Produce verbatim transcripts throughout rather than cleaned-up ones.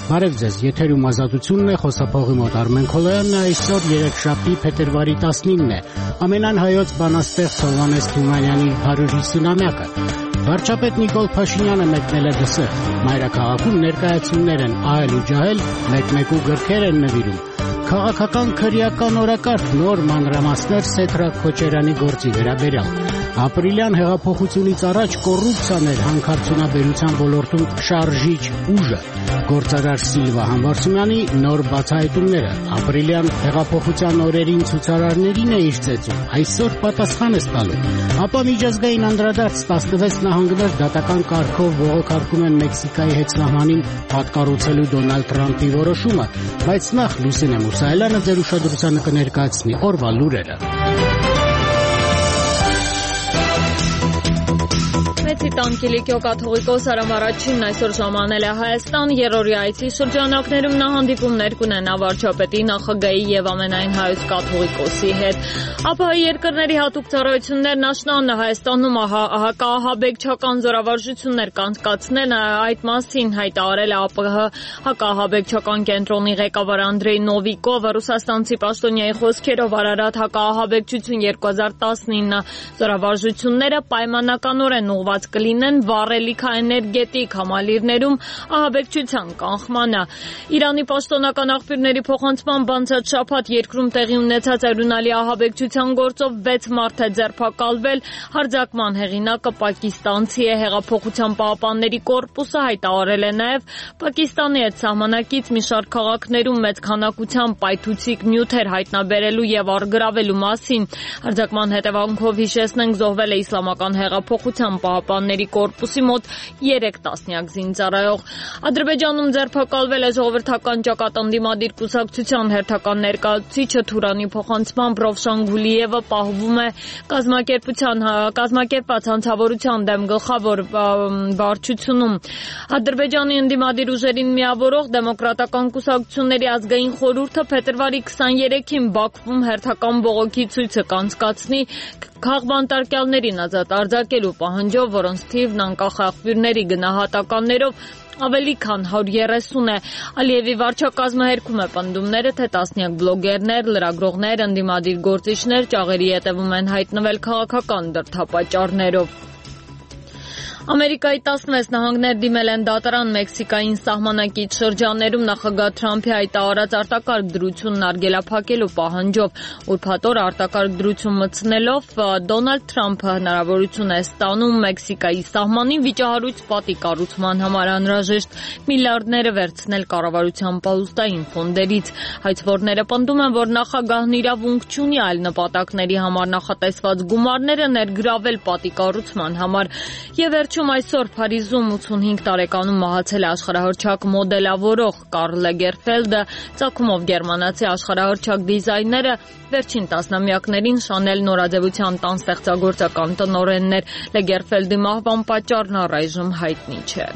Բարև ձեզ, եթերում ազատությունն է, խոսափողի մոտ Արմեն Քոլոյանն է, այսօր երեքշաբթի փետրվարի տասնինն է, ամենան հայոց բանաստեղծ Հովհաննես Թումանյանի հարյուր հիսունամյակը։ Վարչապետ Նիկոլ Փաշինյանը մեկնել է Դսեղ, մայրաքաղաքում ներկայացումներ են ահել ու ջահել, մեկ-մեկու գրքեր են նվիրում։ Քաղաքական քրեական օրակարգ նոր մանրամասներ Սեդրակ Քոչարյանի գործի վերաբերյալ։ Ապրիլյան հեղափոխությունից առաջ կոռուպցիան էր հանքարդյունաբերության ոլորտում շարժիչ ուժը։ Գործարար Սիլվա Համբարձումյանի նոր բացահայտումները ապրիլյան հեղափոխության օրերին ցուցարարներին է իր ծեծում, այսօր պատասխան է տալու։ Ապա միջազգային անդրադարձ տասնվեց նահանգներ դատական կարգով բողոքարկում են Մեքսիկայի հետ սահմանին պատկառուցելու Դոնալդ Թրամփի որոշումը, բայց նախ Լուսինե Մուսայելյանը ձեր ուշադրությանը կներկայացնի օրվա լուրերը։ Մեծի տանկիլիկյո կաթողիկոս Արամ Առաջինն այսօր ժամանել է Հայաստան, երրորդի այցի շրջանակներում նա հանդիպումներ կունենա վարչապետի, նախագահի եւ ամենայն հայոց կաթողիկոսի հետ։ ԱՊՀ երկրների հատուկ ծառայություններն աշնանը Հայաստանում հակահաբեկչական զորավարժություններ կանցկացնել, այդ մասին հայտարարել է ԱՊՀ հակահաբեկչական կենտրոնի ղեկավար Անդրեյ Նովիկովը, ռուսաստանցի պաշտոնյայի խոսքերով Արարատ հակահաբեկչություն երկու հազար տասնինը զորավարժությունները պայմանականորեն ուղղված կլինեն վառելիքաէներգետիկ համալիրներում ահաբեկչության կանխմանը։ Իրանի պաշտոնական աղբյուրների փոխանցմամբ անցած շաբաթ երկրում տեղի ունեցած արյունալի ահաբեկչության գործով վեց մարդ է ձերբակալվել, հարձակման հեղինակը պակիստանցի է, հեղափոխության պահապանների կորպուսը հայտարարել է նաև Պակիստանի հետ սահմանակից մի շարք քաղաքներում մեծ քանակությամբ պայթուցիկ նյութեր հայտնաբերելու եւ առգրավելու մասին։ Հարձակման հետևանքով հիշեցնենք զոհվել է իսլամական հեղափոխության պահապանների կորպուսի մոտ երեք տասնյակ զինծառայող։ Ադրբեջանում ձերբակալվել է ժողովրդական ճակատանդիմադիր կուսակցության հերթական ներկայացուցիչը Թուրանի փոխանցմամբ Ռովշան Գուլիևը պահվում է կազմակերպության կազմակերպված հանցավորության դեմ գլխավոր վարչությունում։ Ադրբեջանի ընդդիմադիր ուժերին միավորող դեմոկրատական կուսակցությունների ազգային խորհուրդը փետրվարի քսաներեքին Բաքվում հերթական բողոքի ցույցը կանցկացնի քաղբանտարկյալներին ազատ արձակելու պահանջով, որոնց թիվն անկախ աղբյուրների գնահատականներով ավելի քան հարյուր երեսուն է։ Ալիևի վարչակազմը հերքում է պնդումները, թե տասնյակ բլոգերներ, լրագրողներ, ընդդիմադիր գործիչներ ճաղերի ետևում են հայտնվել քաղաքական դրդապատճառներով։ Ամերիկայի տասնվեց նահանգներ դիմել են դատարան Մեքսիկային սահմանակից շրջաններում նախագահ Թրամփի հայտարարած արտակարգ դրությունն արգելափակելու պահանջով։ Ուրբաթ օր արտակարգ դրություն մտցնելով Դոնալդ Թրամփը հնարավորություն է ստանում Մեքսիկայի սահմանին վիճահարույց պատի կառուցման համար անհրաժեշտ միլիարդները վերցնել կառավարության պահուստային ֆոնդերից։ Հայցվորները պնդում են, որ նախագահն իրավունք չունի այլ նպատակների համար նախատեսված գումարները ներգրավել պատի կառուցման համար։ Եվ վերջում այսօր Փարիզում ութսունհինգ տարեկանում մահացել է աշխարհահռչակ մոդելավորող Կարլ Լեգերֆելդը, ծագումով գերմանացի աշխարհահռչակ դիզայները, վերջին տասնամյակներին Շանել նորաձևության տան ստեղծագործական տնօրենն էր։ Լեգերֆելդի մահվան պատճառն առայժմ հայտնի չէ։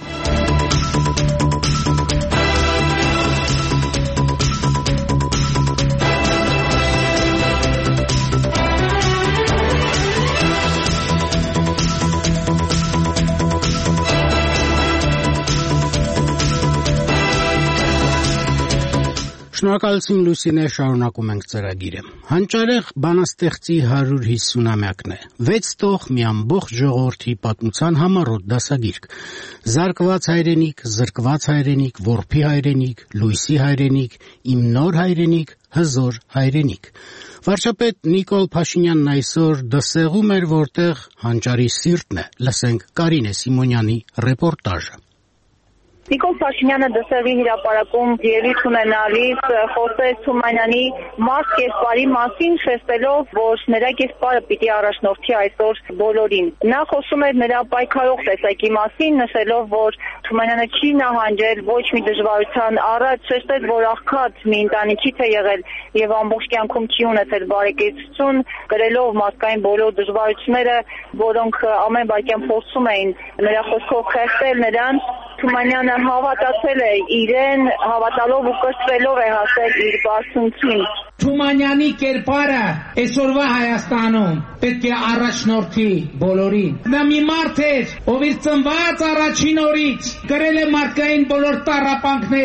Շնորհակալություն Լուսինե, շարունակում ենք ծրագիրը։ Հանճարեղ բանաստեղծի հարյուր հիսունամյակն է։ Վեց տող մի ամբողջ ժողովրդի պատմության համառոտ դասագիրք։ Զարկված հայրենիք, զրկված հայրենիք, որբի հայրենիք, լույսի հայրենիք, իմ նոր հայրենիք, հզոր հայրենիք։ Վարչապետ Նիկոլ Փաշինյանն այսօր Դսեղում էր, որտեղ հանճարի սիրտն է։ Լսենք Կարինե Սիմոնյանի ռեպորտաժը։ Նիկոլ Փաշինյանը Դսեղի հրապարակում ելույթ ունենալիս խոսեց Թումանյանի մարդ կերպարի մասին, շեշտելով, որ նրա կերպարը պիտի առաջնորդի այսօր բոլորին։ Նա խոսում էր նրա պայքարող տեսակի մասին, նշելով, որ Թումանյանը չի նահանջել ոչ մի դժվարության առաջ, շեշտեց, որ աղքատ մի ընտանիքից է եղել եւ ամբողջ կյանքում չի ունեցել բարեկեցություն, գրելով մարդկային բոլոր դժվարությունները, որոնք ամեն վայրկյան փորձում էին նրա խոսքով խեղդել նրան։ Թումանյանը հավատացել է իրեն, հավատալով ու կրթվելով է հասել իր բարձունքին։ Թումանյանի կերպարը այսօրվա Հայաստանում պետք է առաջնորդի բոլորին։ Նա մի մարդ էր, ով իր ծնված առաջին օրից գրել է մարդկային բոլոր տառապանքները,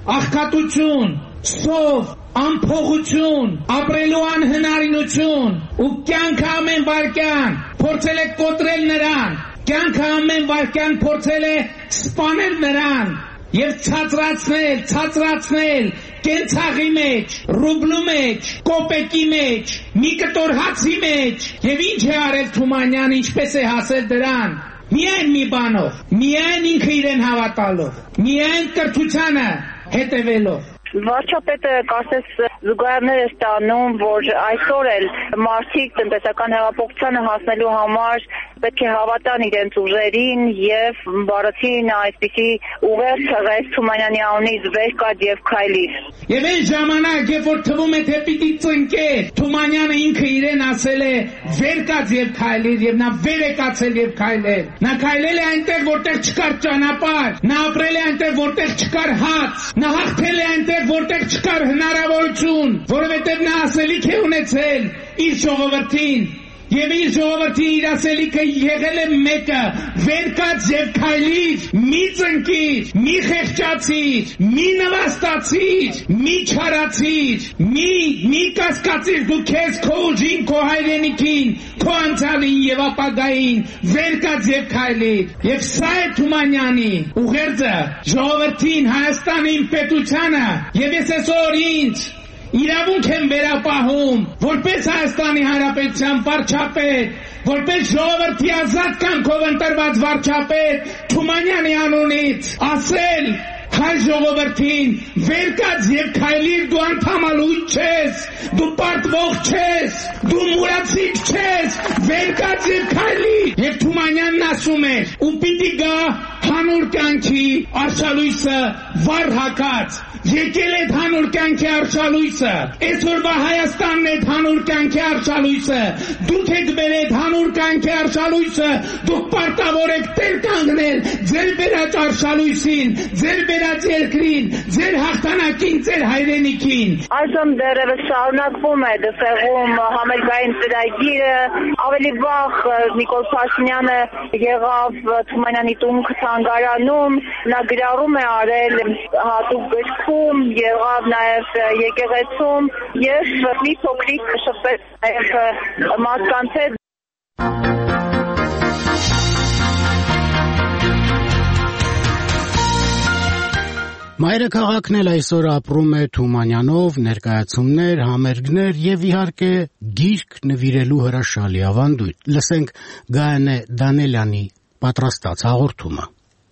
աղքատություն, սով, անփողություն, ապրելու անհնարինություն ու կյանքը ամեն վայրկյան փորձել է կոտրել նրան, կյանքը ամեն վայրկյան փորձել է սպանել նրան եւ ցածրացնել, ցածրացնել կենցաղի մեջ, ռուբլու մեջ, կոպեկի մեջ, մի կտոր հացի մեջ եւ ինչ է արել Թումանյանը, ինչպես է հասել դրան։ Միայն մի բանով, միայն ինքը իրեն հավատալով, միայն կրթությանը հետևելով։ Վարչապետը կարծես զուգահեռներ է ստանում, որ այսօր էլ մարդիկ տնտեսական հեղափոխությանը հասնելու համար պետք է հավատան իրենց ուժերին եւ բառացին այսպիսի ուղեր ցեղեց Թումանյանի անունից վեր կաց եւ քայլիր։ Եվ այն ժամանակ, երբ որ թվում է թե պիտի ծնկեր, Թումանյանը ինքը իրեն ասել է վեր կաց եւ քայլիր եւ նա վեր է կացել եւ քայլել։ Նա քայլել է այնտեղ, որտեղ չկար ճանապարհ, նա ապրել է այնտեղ, որտեղ չկար հաց, նա հաղթել է այնտեղ, որտեղ չկար հնարավորություն, որովհետև նա ասելիք է ունեցել իր ժողովրդին եւ իր ժողովրդի իր ասելիքը եղել է մեկը՝ վեր կաց եւ քայլիր, մի ծնկիր, մի խեղճացիր, մի նվաստացիր, մի չարացիր, մի մի կասկածիր դու քեզ, քո ուժին, քո հայրենիքին, քո անցյալին եւ ապագային, վեր կաց եւ քայլիր։ Եվ սա է Թումանյանի ուղերձը ժողովրդին, Հայաստանին, պետությանը։ Եվ ես այսօր ինձ իրավունք եմ վերապահում, որպես Հայաստանի Հանրապետության վարչապետ, որպես ժողովրդի ազատ կամքով ընտրված վարչապետ Թումանյանի անունից ասել հայ ժողովրդին, վեր կաց եւ քայլիր, դու անդամալույց չես, դու պարտվող չես, դու մուրացիկ չես, վեր կաց եւ քայլիր։ Եվ Թումանյանն ասում էր, ու պիտի գա հանուր կյանքի արշալույսը վառ հակած։ Եկել է հանուր կյանքի արշալույսը, այսօրվա Հայաստանն է հանուր կյանքի արշալույսը, դուք եք բերել հանուր կյանքի արշալույսը, դուք պարտավոր եք տեր կանգնել ձեր բերած արշալույսին, ձեր բերած երկրին, ձեր հաղթանակին, ձեր հայրենիքին։ Այժմ դեռևս շարունակվում է դսեղում համերգային ծրագիրը, ավելի վաղ Նիկոլ Փաշինյանը եղավ Թումանյանի տուն թանգարանում, նա գրառում է արել հատուկ գրքում, եղավ նաև եկեղեցում եւ մի փոքրիկ շփվեց նաև մարդկանց հետ։ Մայրաքաղաքն էլ այսօր ապրում է Թումանյանով, ներկայացումներ, համերգներ եւ իհարկե գիրք նվիրելու հրաշալի ավանդույթ։ Լսենք Գայանե Դանելյանի պատրաստած հաղորդումը։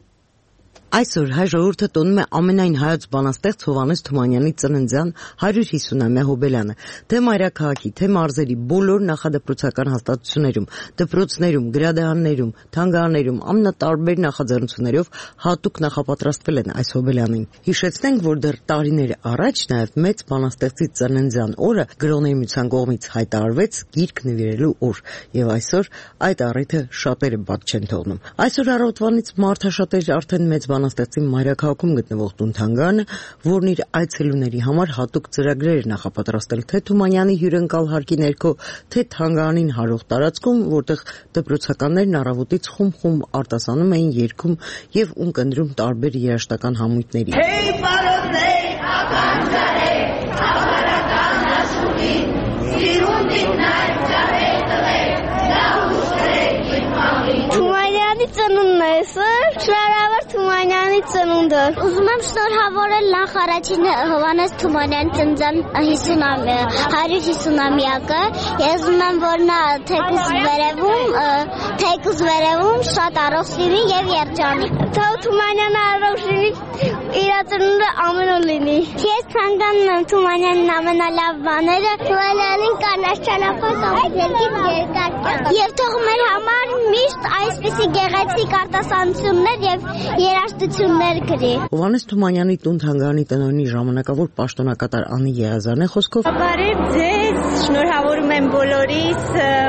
Այսօր հայ ժողովուրդը տոնում է ամենայն հայոց բանաստեղծ Հովհաննես Թումանյանի ծննդյան հարյուր հիսունամյա հոբելյանը, թե մայրաքաղաքի, թե մարզերի բոլոր նախադպրոցական հաստատություններում, դպրոցներում, գրադարաններում, թանգարաններում ամենատարբեր նախաձեռնություններով հատուկ նախապատրաստվել են այս հոբելյանին։ Հիշեցնենք, որ դեռ տարիներ առաջ նաև մեծ բանաստեղծի ծննդյան օրը գրողների միության կողմից հայտարարվեց գիրք նվիրելու օր, եւ այսօր այդ առիթը շատերը բաց չեն թողնում։ Այսօր առավոտվանից մարդաշատեր արդեն մեծ բանաստեղծի մայրաքաղաքում գտնվող տուն-թանգարանը, որն իր այցելուների համար հատուկ ծրագրեր էր նախապատրաստել թե Թումանյանի հյուրընկալ հարկի ներքո, թե թանգարանին հարող տարածքում, որտեղ դպրոցականներն առավոտից խումբ-խումբ արտասանում էին, երգում եւ ունկնդրում տարբեր երաժշտական համույթների։ Hey, բարոզներ, ականջարեք, հավարական աշխուհին, սիրունդին նայր ջարեք տղեք, լավ ուշտրեք իմ մամին։ Թումանյանի ծնունդն է այսօր, շնորհավոր Թումանյանի ծնունդը։ Ուզում եմ շնորհավորել նախ առաջին Հովհաննես Թումանյանի ծննդյան հարյուր հիսունամյակը։ Ես ուզում եմ, որ նա թեկուզ վերևում, թեկուզ վերևում շատ առողջ լինի եւ երջանի։ Թող Թումանյանը առողջ լինի, իր ծնունդը ամենուր լինի։ Ես ցանկանում եմ Թումանյանին ամենալավ բաները, Թումանյանին կանաչ ճանապարհ կամ երկիր երկար կյանք։ Եվ թող մեր համար միշտ այսպիսի գեղեցիկ արտասանություններ եւ երաժշտություններ գրի։ Հովհաննես Թումանյանի տուն-թանգարանի տնօրենի ժամանակավոր պաշտոնակատար Անի Եղիազարյանի խոսքով Բարև ձեզ, շնորհավորում եմ բոլորիս,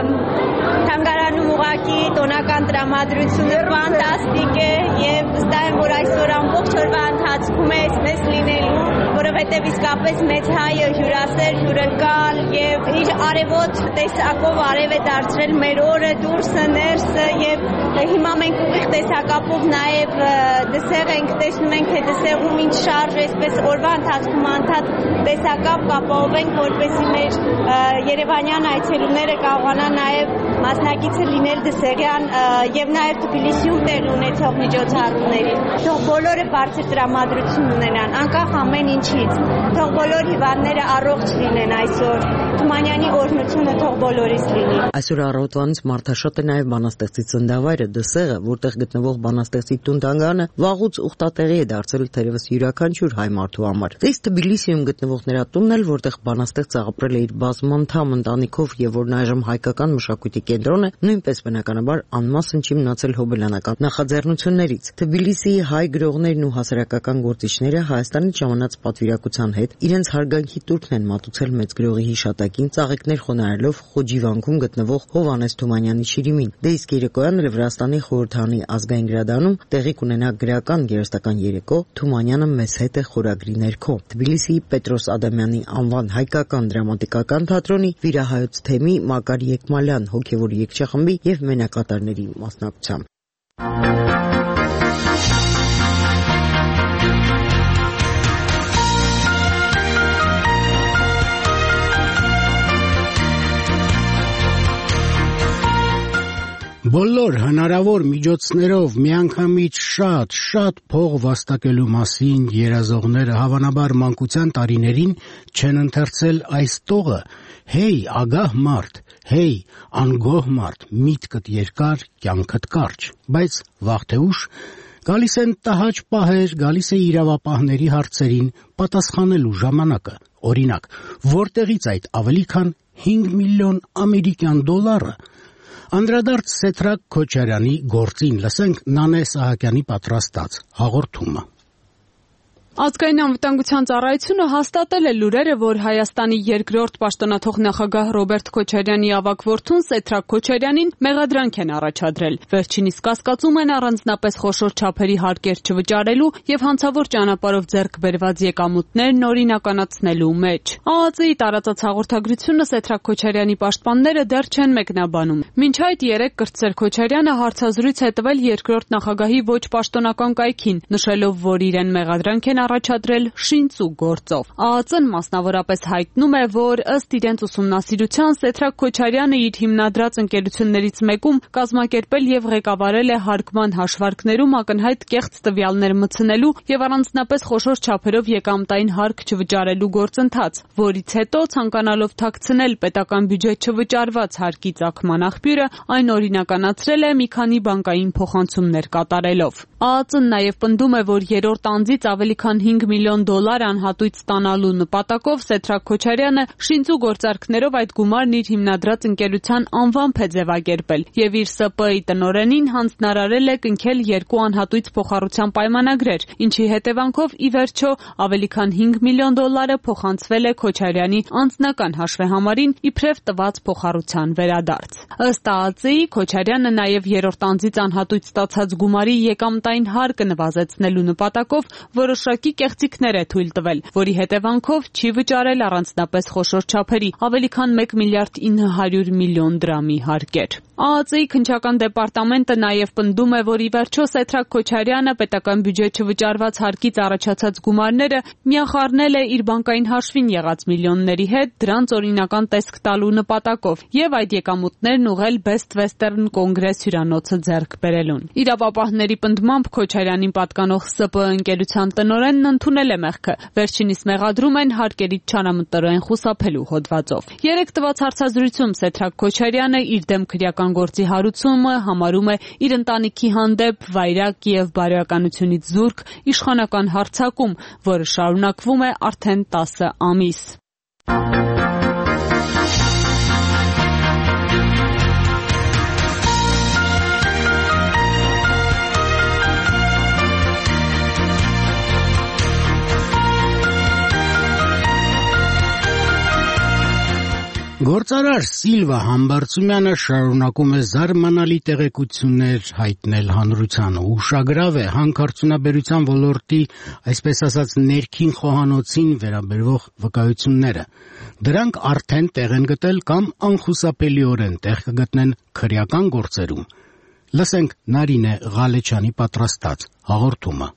թանգարանում ուղղակի տոնական տրամադրությունը ֆանտաստիկ է եւ վստահ եմ, որ այսօր ամբողջ օրվա ընթացքում է մեզ լինելու, որովհետեւ որովհետև իսկապես մեծ հայը հյուրասեր, հյուրընկալ եւ իր արևոտ տեսակով արև է դարձրել մեր օրը, դուրսը, ներսը եւ հիմա մենք ուղիղ տեսակապով նաեւ դսեղ ենք, տեսնում ենք թե դսեղում ինչ շարժ, այսպես օրվա ընթացքում անդադ տեսակապ կապահովենք, որպեսզի մեր երևանյան այցելուները կարողանան նաեւ մասնակիցը լինել դսեղյան եւ նաեւ Թբիլիսիում տեղ ունեցող միջոցառումներին։ Թող բոլորը բարձր տրամադրություն ունենան, անկախ ամեն ինչից։ Թող բոլոր հիվանդները առողջ լինեն այսօր։ Թումանյանի օրհնությունը թող բոլորիս լինի։ Այսօր առավոտվանից մարդաշատ է նաեւ բանաստեղծի ծննդավայրը Դսեղը, որտեղ գտնվող բանաստեղծի տուն-թանգարանը վաղուց ուխտատեղի է դարձել թերևս յուրաքանչյուր հայ մարդու համար։ Այս Թբիլիսիում գտնվող նրա տունն էլ, որտեղ բանաստեղծը ապրել է իր բազմանդամ ընտանիքով եւ որն այժմ հայկական մշակույթի կենտրոն է, նույնպես բնականաբար անմասն չի մնացել հոբելյանական նախաձեռնություններից։ Թբիլիսիի հայ գրողներն ու հասարակական գործիչները Հայաստանից ժամանած պատվիրակության հետ իրենց հարգանքի տուրքն են մատուցել մեծ գրողի հիշատակին, ծաղիկներ խոնարհելով Խոջիվանքում գտնվող Հովհաննես Թումանյանի շիրիմին։ Դե իսկ երեկոյան էլ Վրաստանի խորհրդանի ազգային գրադարանում տեղի կունենա գրական գեղեցկական երեկո Թումանյանը մեզ հետ է խորագրի ներքո։ Թբիլիսիի Պետրոս Ադամյանի անվան հայկական դրամատիկական թատրոնի վիրահայոց թեմի Մակար Եկմալյան հոգևոր երգչախմբի եւ մենակատարների մասնակցությամբ։ Բոլոր հնարավոր միջոցներով միանգամից շատ, շատ փող վաստակելու մասին երազողները հավանաբար մանկության տարիներին չեն ընթերցել այս տողը. «Հեյ, ագահ մարդ, հեյ, անգոհ մարդ, միտքդ երկար, կյանքդ կարճ»։ Բայց վաղ թե ուշ գալիս են տհաճ պահեր, գալիս է իրավապահների հարցերին պատասխանելու ժամանակը։ Օրինակ, որտեղից այդ ավելի քան հինգ միլիոն ամերիկյան դոլարը։ Անդրադարձ Սեդրակ Քոչարյանի գործին լսենք Նանե Սահակյանի պատրաստած հաղորդումը։ Ազգային անվտանգության ծառայությունը հաստատել է լուրերը, որ Հայաստանի երկրորդ պաշտոնաթող նախագահ Ռոբերտ Քոչարյանի ավագ որդուն Սեդրակ Քոչարյանին մեղադրանք են առաջադրել։ Վերջինիս կասկածում են առանձնապես խոշոր չափերի հարկեր չվճարելու եւ հանցավոր ճանապարհով ձեռք բերված եկամուտներն օրինականացնելու մեջ։ ԱԱԾ-ի տարածած հաղորդագրությունը Սեդրակ Քոչարյանի պաշտպանները դեռ չեն մեկնաբանում։ Մինչ այդ երեկ Կրտսեր Քոչարյանը հարցազրույց է տվել երկրորդ նախագահի ոչ պաշտոնական կայքին, նշելով, որ իրեն մեղադրանք են առաջադրել շինծու գործով։ ԱԱԾ-ն մասնավորապես հայտնում է, որ ըստ իրենց ուսումնասիրության Սեդրակ Քոչարյանը իր հիմնադրած ընկերություններից մեկում կազմակերպել եւ ղեկավարել է հարկման հաշվարկներում ակնհայտ կեղծ տվյալներ մտցնելու եւ առանձնապես խոշոր չափերով եկամտային հարկ չվճարելու գործընթաց, որից հետո ցանկանալով թաքցնել պետական բյուջետ չվճարված հարկի ծագման աղբյուրը, այն օրինականացրել է մի քանի բանկային փոխանցումներ կատարելով։ ԱԱԾ-ն նաեւ պնդում է, որ երրորդ անձից ավելի քան հինգ միլիոն դոլար անհատույց ստանալու նպատակով Սեդրակ Քոչարյանը շինծու գործարքներով այդ գումարն իր հիմնադրած ընկերության անվամբ է ձևակերպել եւ իր ՍՊԸ-ի տնօրենին հանձնարարել է կնքել երկու անհատույց փոխառության պայմանագրեր, ինչի հետևանքով ի վերջո ավելի քան հինգ միլիոն դոլարը փոխանցվել է Քոչարյանի անձնական հաշվեհամարին իբրև տված փոխառության վերադարձ։ Ըստ ԱԱԾ-ի Քոչարյանը նաեւ երրորդ անձից անհատույց ստացած գումարի եկամտային հարկը նվազեցնելու նպատակով որոշակի կեղծիքներ է թույլ տվել, որի հետևանքով չի վճարել առանձնապես խոշոր չափերի ավելի քան մեկ միլիարդ ինը հարյուր միլիոն դրամի հարկեր։ ԱԱԾ-ի քննչական դեպարտամենտը նաև պնդում է, որ ի վերջո Սեդրակ Քոչարյանը պետական բյուջետ չվճարված հարկից առաջացած գումարները միախառնել է իր բանկային հաշվին եղած միլիոնների հետ դրանց օրինական տեսք տալու նպատակով եւ այդ եկամուտներն ուղղել Best Western Congress հյուրանոցը ձեռք բերելուն։ Իրավապահների պնդմամբ Քոչարյանին պատկանող ՍՊԸ ընկերության տնօրենն ընդունել է մեղքը, վերջինիս մեղադրում են հարկերից չանամտորեն խուսափելու հոդվածով։ Երեք տված հարցազրույցում Սեդրակ Քոչարյանը իր դեմ քրեական գործի հարուցումը համարում է իր ընտանիքի հանդեպ վայրակ եւ բարոյականությունից զուրկ իշխանական հարձակում, որը շարունակվում է արդեն տասը ամիս։ Գործարար Սիլվա Համբարձումյանը շարունակում է զարմանալի տեղեկություններ հայտնել հանրությանը։ Ուշագրավ է հանքարդյունաբերության ոլորտի, այսպես ասած, ներքին խոհանոցին վերաբերող վկայությունները։ Դրանք արդեն տեղ են գտել կամ անխուսափելիորեն տեղ կգտնեն քրեական գործերում։ Լսենք Նարինե Ղալեչյանի պատրաստած հաղորդումը։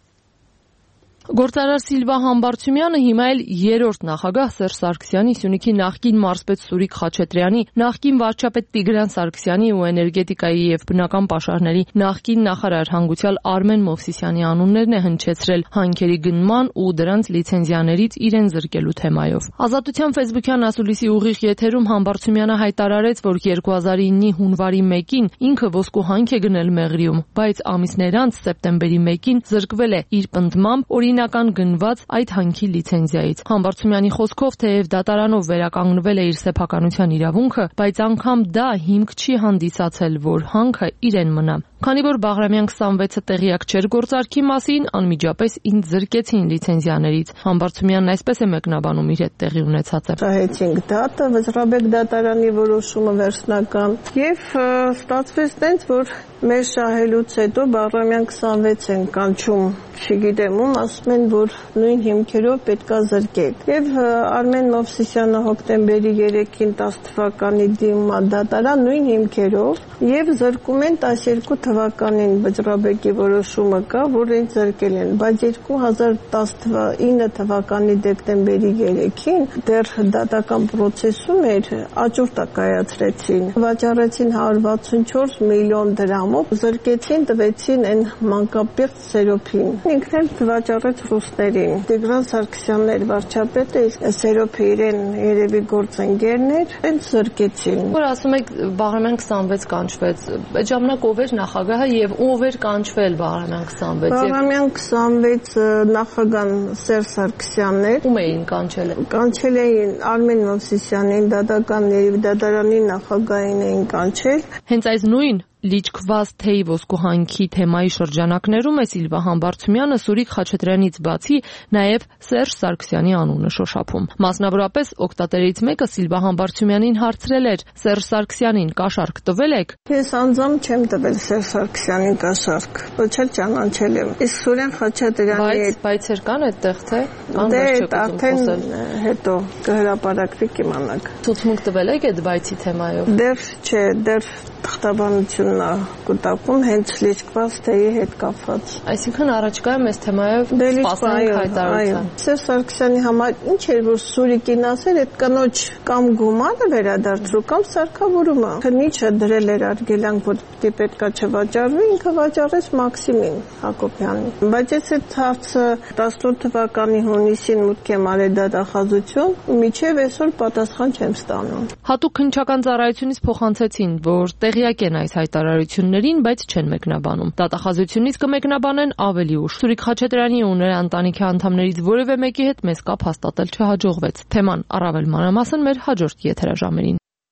Գործարար Սիլվա Համբարձումյանը հիմա էլ երրորդ նախագահ Սերժ Սարգսյանի, Սյունիքի նախկին մարզպետ Սուրիկ Խաչատրյանի, նախկին վարչապետ Տիգրան Սարգսյանի ու էներգետիկայի եւ բնական պաշարների նախկին նախարար հանգուցյալ Արմեն Մովսիսյանի անուններն է հնչեցրել հանքերի գնման ու դրանց լիցենզիաներից իրեն զրկելու թեմայով։ Ազատության ֆեյսբուքյան ասուլիսի ուղիղ եթերում Համբարձումյանը հայտարարեց, որ երկու հազար իննի հունվարի մեկին ինքը ոսկու հանք է գնել Մեղրիում, բայց ամիսներ անց սեպտեմբերի մեկին զրկվել է իր պնդմամբ օրինական գնված այդ հանքի լիցենզիայից։ Համբարձումյանի խոսքով, թեև դատարանով վերականգնվել է իր սեփականության իրավունքը, բայց անգամ դա հիմք չի հանդիսացել, որ հանքը իրեն մնա։ Քանի որ Բաղրամյան քսանվեցը տեղյակ չէր գործարքի մասին, անմիջապես ինձ զրկեցին լիցենզիաներից։ Համբարձումյանն այսպես է մեկնաբանում իր հետ տեղի ունեցածը։ Շահեցինք դատը, Վճռաբեկ դատարանի որոշումը վերջնական, եւ ստացվեց տենց, որ մեր շահելուց հետո Բաղրամյան քսանվեց են կանչում, չգիտեմ ում, ասում են, որ նույն հիմքերով պետքա զրկեք։ Եվ Արմեն Մովսիսյանը հոկտեմբերի երեքին տասը թվականի դիմում է դատարան նույն հիմքերով եւ զրկում են տասներկու թվականին Վճռաբեկի որոշումը կա, որ ինձ զրկել են, բայց երկու հազար տասնինը թվականի դեկտեմբերի երեքին դեռ դատական process-ում էր, աճուրդ կայացրեցին, վաճառեցին հարյուր վաթսունչորս միլիոն դրամով, զրկեցին, տվեցին այն մանկապեղծ Սերոփին։ Ինքն էլ վաճառեց ռուսներին։ Տիգրան Սարգսյանն էր վարչապետը, Սերոփը իրեն երևի գործընկերն էր, այնց զրկեցին։ Որ ասում եք Բաղրամյան քսանվեց կանչվեց, այդ ժամանակ ով էր նախագահը եւ ով էր կանչվել Բաղրամյան քսանվեց։ Բաղրամյան քսանվեց նախագահան Սերժ Սարգսյանն էր։ Ում էին կանչել։ Կանչել էին Արմեն Մովսիսյանին, դատականների դատարանի նախագահին էին կանչել։ Հենց այս նույն լիճքված թեյ ոսկու հանքի թեմայի շրջանակներում է Սիլվա Համբարձումյանը Սուրիկ Խաչատրյանից բացի նաև Սերժ Սարգսյանի անունը շոշափում։ Մասնավորապես օգտատերից մեկը Սիլվա Համբարձումյանին հարցրել էր. Սերժ Սարգսյանին կաշառք տվել եք։ Ես անձամբ չեմ տվել Սերժ Սարգսյանին կաշառք, ոչ էլ ճանաչել եմ։ Իսկ Սուրեն Խաչատրյանի հետ բայց կան այդտեղ թե դե արդեն հետո կհրապարակվի կիմանաք։ Ցուցմունք տվել եք այդ բայցի թեմայով։ Դեռ չէ, դեռ թղթաբանությունն է կուտակում հենց լիճքված թեյի հետ կապված։ Այսինքն առաջկայում այս թեմայով սպասենք հայտարարության։ Սերժ Սարգսյանի համար ինչ էր որ Սուրիկին ասել, այդ կնոջ կամ գումարը վերադարձրու կամ սարքավորումը։ Քնիչը դրել էր արգելանք, որ դի պետքա չվաճառվի, ինքը վաճառեց Մաքսիմին Հակոբյանին։ Բայց ես այդ հարցը տասնութ թվականի հունիսին մուտք եմ արել դատախազություն, մինչև այսօր պատասխան չեմ ստանում։ Հատուկ քննչական ծառայությունից փոխանցեցին, որ տեղյակ են այս հայտարարություններին, բայց չեն մեկնաբանում։ Դատախազությունից կմեկնաբանեն ավելի ուշ։ Սուրիկ Խաչատրյանի ու նրա ընտանիքի անդամներից որևէ մեկի հետ մեզ կապ հաստատել չհաջողվեց։ Թեման առավել մանրամասն մեր հաջորդ եթերաժամերին։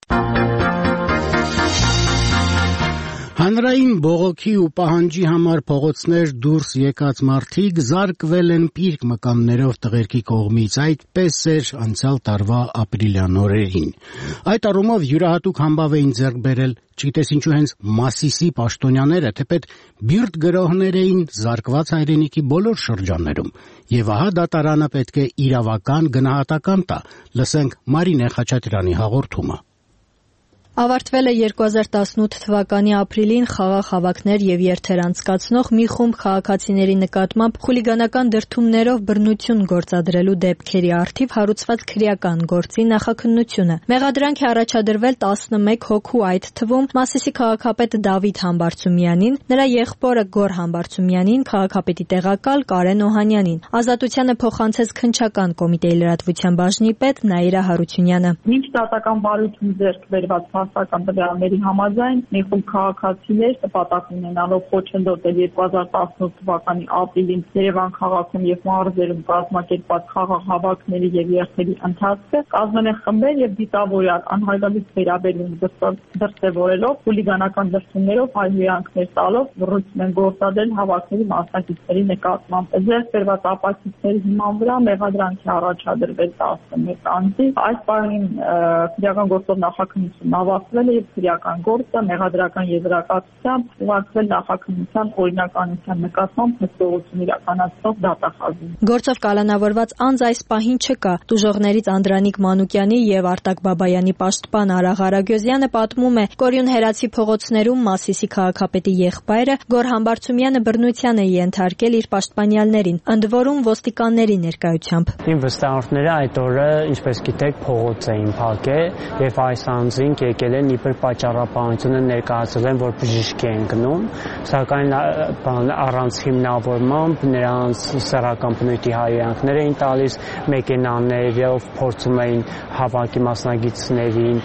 Հանրային բողոքի ու պահանջի համար փողոցներ դուրս եկած մարդիկ զարկվել են պիրկ մկաններով տղերքի կողմից, այդպես էր անցյալ տարվա ապրիլյան օրերին։ Այդ առումով յուրահատուկ համբավ էին ձեռք բերել, չգիտես ինչու հենց Մասիսի պաշտոնյաները, թեպետ բիրտ գրողներ էին զարկված հայրենիքի բոլոր շրջաններում։ Եվ ահա դատարանը պետք է իրավական գնահատական տա։ Լսենք Մարինե Խաչատրյանի հաղորդումը։ Ավարտվել է երկու հազար տասնութ թվականի ապրիլին խաղաղ հավաքներ եւ երթեր անցկացնող մի խումբ քաղաքացիների նկատմամբ խուլիգանական դրդումներով բռնություն գործադրելու դեպքերի առթիվ հարուցված քրեական գործի նախաքննությունը։ Մեղադրանք է առաջադրվել տասնմեկ հոգու, այդ թվում Մասիսի քաղաքապետ Դավիթ Համբարձումյանին, նրա եղբորը Գոր Համբարձումյանին, քաղաքապետի տեղակալ Կարեն Օհանյանին։ Ազատությանը փոխանցեց քննչական կոմիտեի լրատվության բաժնի պետ Նաիրա Հարությունյանը։ Մինչ դատական բարություն ձեռք բերված ֆինանսական տվյալների համաձայն մի խումբ քաղաքացիներ նպատակ ունենալով խոչընդոտել երկու հազար տասնութ թվականի ապրիլին Երևան քաղաքում եւ մարզերում կազմակերպված խաղաղհավաքների եւ երթերի ընթացքը կազմել են խմբեր եւ դիտավորյալ անհայտալից վերաբերում դրսեւորելով հուլիգանական դրսումներով հայհոյանքներ տալով վռություն են գործադրել հավաքների մասնակիցների նկատմամբ։ Ձեռք բերված ապացույցների հիման վրա մեղադրանքի առաջադրվել տասնմեկ անձի։ Այս պահին քրեական գործով նախաքննություն ավարտվել է եւ քրեական գործը մեղադրական եզրակացությամբ ուղարկվել նախաքննության օրինականության նկատմամբ հսկողություն իրականացնող դատախազին։ Գործով կալանավորված անձ այս պահին չկա։ Տուժողներից Անդրանիկ Մանուկյանի եւ Արտակ Բաբայանի պաշտպան Արաղ Արագյոզյանը պատմում է, Կորյուն Հերացի փողոցներում Մասիսի քաղաքապետի եղբայրը Գորհան Բարցումյանը բռնության է ենթարկել իր պաշտպանյալներին, ընդ որում ոստիկանների ներկայությամբ։ Իմ վստահորդները այդ օրը, ինչպես գիտեք, փողոց էին փակել եւ այս անձին եկել են իբր պատճառաբանությունը ներկայացրել են, որ բժիշկ են գնում, սակայն առանց հիմնավորմամբ նրանց սեռական բնույթի հայհոյանքներ էին տալիս, մեքենաներով փորձում էին հավաքի մասնագետներին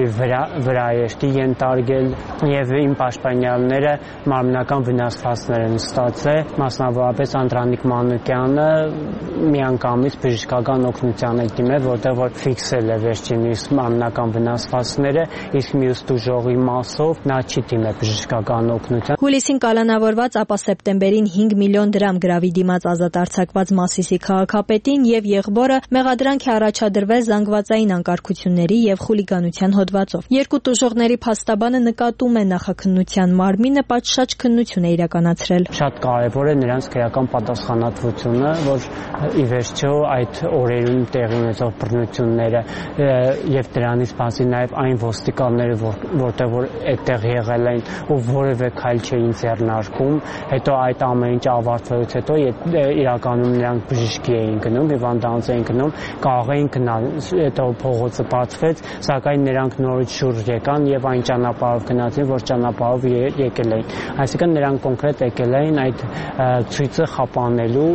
վրայերթի ենթարկել եւ իմ պաշտպանյալները մարմնական վնասվածքներ են ստացել, մասնավորապես Անդրանիկ Մանուկյանը միանգամից բժշկական օգնության է դիմել, որտեղ որ ֆիքսել է վերջինիս մարմնական վնասվածքները, իսկ մյուս դժողի մասով նա չի դիմել բժշկական օգնության։ Հուլիսին կալանավորված, ապա սեպտեմբերին հինգ միլիոն դրամ գրավի դիմաց ազատ արձակված Մասիսի քաղաքապետին եւ եղբորը մեղադրանք է առաջադրվել զանգվածային անկարգությունների եւ խուլիգանության հոդվածով։ Երկու տուժողների փաստաբանը նկատում է նախաքննության մարմինը պատշաճ քննություն է իրականացրել։ Շատ կարեւոր է նրանց քրեական պատասխանատվությունը, որ ի վերջո այդ օրերում տեղի ունեցող բռնությունները եւ դրանից բացի նաեւ այն ոստիկանները, որտեղ որ այդտեղ եղել են ու որևէ քայլ չէին ձեռնարկում, հետո այդ ամեն ինչ ավարտվելուց հետո իրականում նրանք բժշկի էին գնում, հիվանդանոց էին գնում, կարող էին գնալ, հետո փողոցը բացվեց, սակայն նրանք նորից շուրջ եկան եւ այն ճանապարհով գնացին, որ ճանապարհով եկել էին։ Այսինքն նրանք կոնկրետ եկել էին այդ ցույցը խափանելու։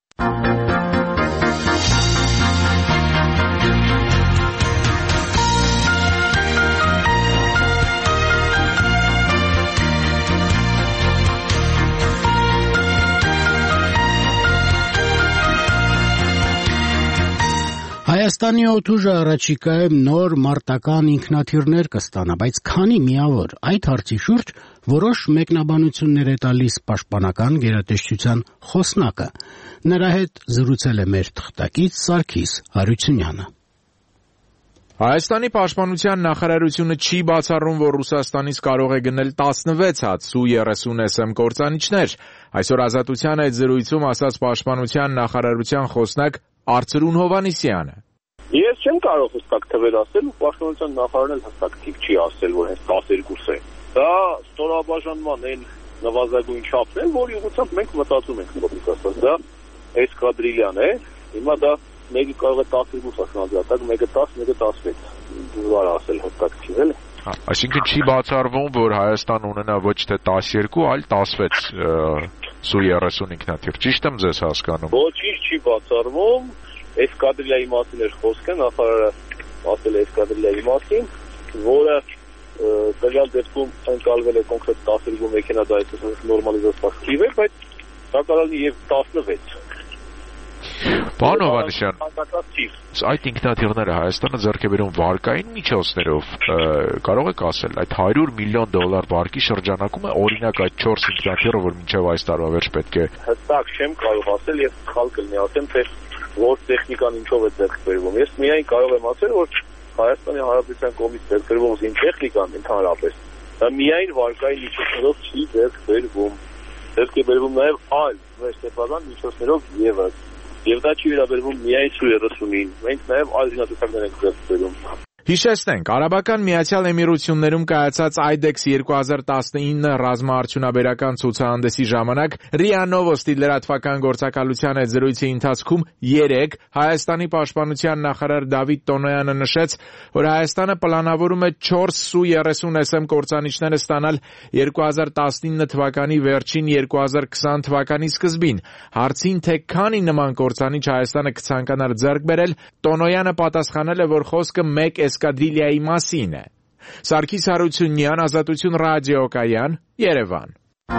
Հայաստանի օդուժը առաջիկայում նոր մարտական ինքնաթիռներ կստանա, բայց քանի միավոր այդ հարցի շուրջ որոշ մեկնաբանություններ է տալիս պաշտպանական գերատեսչության խոսնակը։ Նրա հետ զրուցել է մեր թղթակից Սարգիս Հարությունյանը։ Հայաստանի պաշտպանության նախարարությունը չի բացառում, որ Ռուսաստանից կարող է գնել տասնվեց հատ Սու երեսուն էս էմ կործանիչներ։ Այսօր Ազատության այդ զրույցում ասաց պաշտպանության նախարարության խոսնակ Արծրուն Հովհաննիսյանը։ Ես չեմ կարող հստակ թվեր ասել, ու պաշտպանության նախարարն էլ հստակ թիվ չի ասել, որ հենց տասներկու է։ Դա ստորաբաժանման այն նվազագույն չափն է, որի ուղղությամբ մենք մտածում ենք փոքրիկ ասած, դա էսկադրիլյան է։ Հիմա դա մեկը կարող է տասներկու սահմանադրատակ, մեկը տաս, մեկը տասվեց։ Դժվար ասել հստակ թիվ էլ։ Այսինքն չի բացառվում, որ Հայաստան ունենա ոչ թե տասներկու, այլ տասվեց Սու երեսուն ինքնաթիռ, ճիշտ եմ ձեզ հասկանում։ Ոչինչ չի բացառվում, էսկադրիլիայի մասին էր խոսքը, նախարարը ասել է էսկադրիլիայի մասին, որը տվյալ դեպքում ընկալվել է կոնկրետ տասներկու մեքենա, դա այսպես նորմալիզացված թիվ է, բայց դա կարող է եւ տասնվեց։ Պարոն Հովհաննիսյան, այդ ինքնաթիռները Հայաստանը ձեռք է բերում վարկային միջոցներով, կարող եք ասել, այդ հարյուր միլիոն դոլար վարկի շրջանակում է օրինակ այդ չորս ինքնաթիռը, որ մինչև այս տարվա վերջ պետք է։ Հստակ չեմ կարող ասել, ես սխալ կլինի ասեմ, թե որ տեխնիկան ինչով է ձեռք բերվում։ Ես միայն կարող եմ ասել, որ Հայաստանի Հանրապետության կողմից ձեռք բերվող զինտեխնիկան ընդհանրապես դա միայն վարկային միջոցներով չի ձեռք բերվում։ Ձեռք է բերվում նաև այլ վերջնական միջոցներով եւս։ Եվ դա չի վերաբերվում միայն Սու երեսունին, մենք նաև այլ զինատեսակներ ենք ձեռք բերում։ Հիշեցնենք, Արաբական Միացյալ Էմիրություններում կայացած Այդեքս երկու հազար տասնինը ռազմաարդյունաբերական ցուցահանդեսի ժամանակ ՌԻԱ Նովոստի լրատվական գործակալության հետ զրույցի ընթացքում երեկ Հայաստանի պաշտպանության նախարար Դավիթ Տոնոյանը նշեց, որ Հայաստանը պլանավորում է չորս Սու երեսուն էս էմ կործանիչներ ստանալ երկու հազար տասնինը թվականի վերջին երկու հազար քսան թվականի սկզբին։ Հարցին, թե քանի նման կործանիչ Հայաստանը կցանկանար ձեռք բերել, Տոնոյանը պատասխանել է, որ խոսքը մեկ էսկադրիլիայի մասին է։ Սարգիս Հարությունյան, Ազատություն ռադիոկայան, Երևան։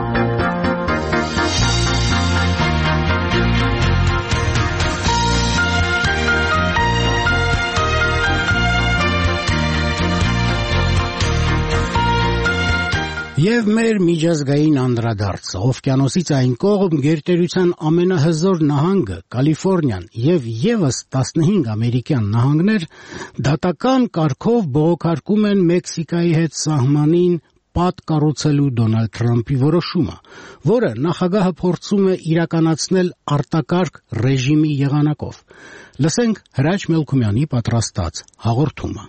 Եվ մեր միջազգային անդրադարձը օվկիանոսից այն կողմ գերտերության ամենահզոր նահանգը Կալիֆոռնիան եւ եւս տասնհինգ ամերիկյան նահանգներ դատական կարգով բողոքարկում են Մեքսիկայի հետ սահմանին պատ կառուցելու Դոնալդ Թրամփի որոշումը, որը նախագահը փորձում է իրականացնել արտակարգ ռեժիմի եղանակով։ Լսենք Հրաչ Մելքումյանի պատրաստած հաղորդումը։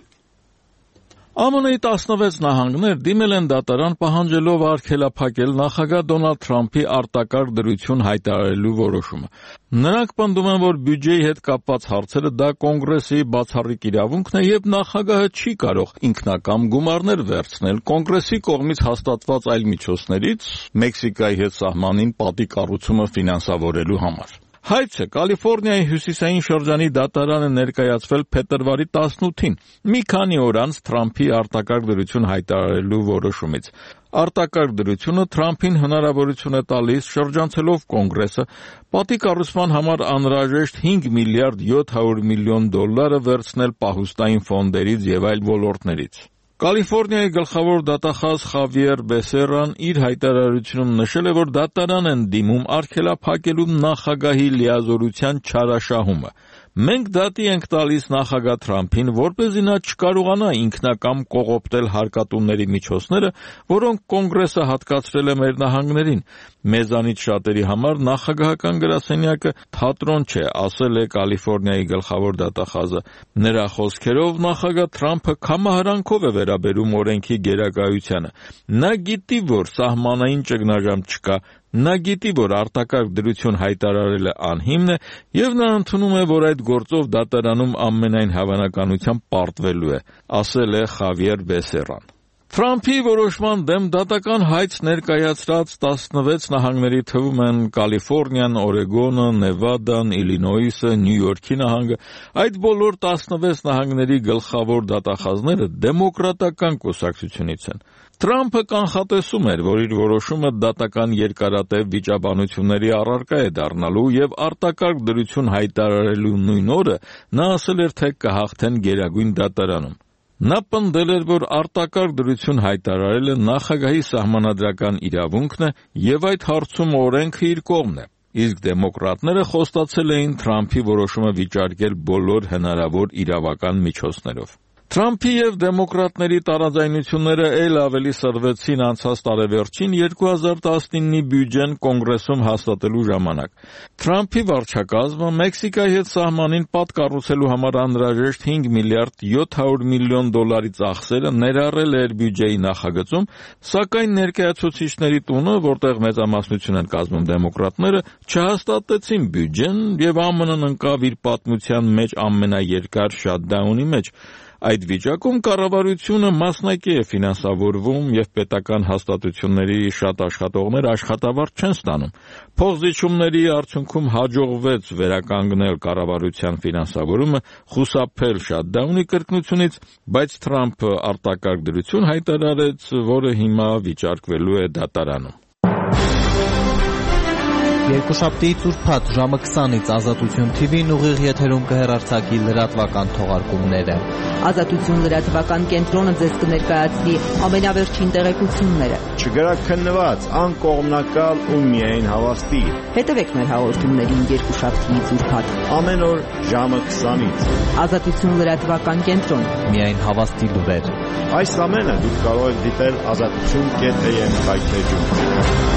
Ամն Ի տասնվեց նահանգներ դիմել են դատարան պահանջելով արգելափակել նախագահ Դոնալդ Թրամփի արտակարգ դրություն հայտարարելու որոշումը։ Նրանք պնդում են, որ բյուջեի հետ կապված հարցերը դա կոնգրեսի բացառիկ իրավունքն է եւ նախագահը չի կարող ինքնակամ գումարներ վերցնել կոնգրեսի կողմից հաստատված այլ միջոցներից Մեքսիկայի հետ սահմանին պատի կառուցումը ֆինանսավորելու համար։ Հայցը Կալիֆոռնիայի հյուսիսային շրջանի դատարանը ներկայացվել փետրվարի տասնութին, մի քանի օր անց Թրամփի արտակարգ դրություն հայտարարելու որոշումից։ Արտակարգ դրությունը Թրամփին հնարավորություն է տալիս շրջանցելով կոնգրեսը պատի կառուցման համար անհրաժեշտ հինգ միլիարդ յոթ հարյուր միլիոն դոլարը վերցնել պահուստային ֆոնդերից եւ այլ ոլորտներից։ Կալիֆոռնիայի գլխավոր դատախազ Խավիեր Բեսերան իր հայտարարությունում նշել է, որ դատարան են դիմում արգելափակելու նախագահի լիազորության չարաշահումը։ Մենք դատի ենք տալիս նախագահ Թրամփին, որպեսզի նա չկարողանա ինքնակամ կողոպտել հարկատուների միջոցները, որոնք կոնգրեսը հատկացրել է մեր նահանգներին։ Մեզանից շատերի համար նախագահական գրասենյակը թատրոն չէ, ասել է Կալիֆոռնիայի գլխավոր դատախազը։ Նրա խոսքերով նախագահ Թրամփը կամահարանքով է վերաբերում օրենքի գերակայությանը։ Նա գիտի, որ սահմանային ճգնաժամ չկա, նա գիտի, որ արտակարգ դրություն հայտարարելը անհիմն է, եւ նա ընդունում է, որ այդ գործով դատարանում ամենայն հավանականությամբ պարտվելու է, ասել է Խավիեր Բեսերան։ Թրամփի որոշման դեմ դատական հայց ներկայացրած տասնվեց նահանգների թվում են Կալիֆոռնիան, Օրեգոնը, Նևադան, Իլինոյսը, Նյու Յորքի նահանգը։ Այդ բոլոր տասնվեց նահանգների գլխավոր դատախազները դեմոկրատական կուսակցությունից են։ Թրամփը կանխատեսում էր, որ իր որոշումը դատական երկարատև վիճաբանությունների առարկա է դառնալու եւ արտակարգ դրություն հայտարարելու նույն օրը նա ասել էր, թե կհաղթեն գերագույն դատարանում։ Նա պնդել էր, որ արտակարգ դրություն հայտարարելը նախագահի սահմանադրական իրավունքն է եւ այդ հարցում օրենքը իր կողմն է։ Իսկ դեմոկրատները խոստացել էին Թրամփի որոշումը վիճարկել բոլոր հնարավոր իրավական միջոցներով։ Թրամփի եւ դեմոկրատների տարաձայնությունները ել ավելի սրվեցին անցած տարեվերջին երկու հազար տասնինի բյուջեն կոնգրեսում հաստատելու ժամանակ։ Թրամփի վարչակազմը Մեքսիկայի հետ սահմանին պատ կառուցելու համար անհրաժեշտ հինգ միլիարդ յոթ հարյուր միլիոն դոլարի ծախսերը ներառել էր բյուջեի նախագծում, սակայն ներկայացուցիչների տունը, որտեղ մեծամասնություն են կազմում դեմոկրատները, չհաստատեցին բյուջեն եւ ԱՄՆ-ն ընկավ իր պատմության մեջ ամենաերկար շատդաունի մեջ։ Այդ վիճակում կառավարությունը մասնակի է ֆինանսավորվում եւ պետական հաստատությունների շատ աշխատողներ աշխատավարձ չեն ստանում։ Փոխզիջումների արդյունքում հաջողվեց վերականգնել կառավարության ֆինանսավորումը, խուսափել շատդաունի կրկնությունից, բայց Թրամփը արտակարգ դրություն հայտարարեց, որը հիմա վիճարկվելու է դատարանում։ Երկուշաբթի ծուրփաթ ժամը քսանից Ազատություն Թի Վին ուղիղ եթերում կհեռարձակի լրատվական թողարկումները։ Ազատություն լրատվական կենտրոնը ձեզ կներկայացնի ամենավերջին տեղեկությունները։ Չգրաքննված, անկողմնակալ ու միայն հավաստի։ Հետևեք մեր հաղորդումներին երկուշաբթի ծուրփաթ ամեն օր ժամը քսանից։ Ազատություն լրատվական կենտրոն։ Միայն հավաստի լուրեր։ Այս ամենը դուք կարող եք դիտել ազատություն կետ էյ էմ հայթեջում։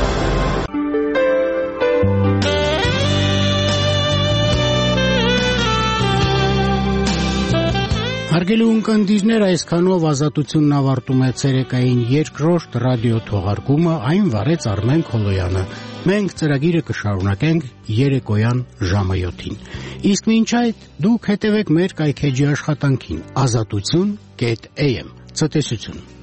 Հարգելի ունկնդիրներ, այսքանով Ազատությունն ավարտում է ցերեկային երկրորդ ռադիո թողարկումը, այն վարեց Արմեն Քոլոյանը։ Մենք ծրագիրը կշարունակենք երեկոյան ժամը յոթին։ Իսկ մինչ այդ դուք հետևեք մեր կայքեջի աշխատանքին ազատություն կետ էյ էմ։ Ցտեսություն։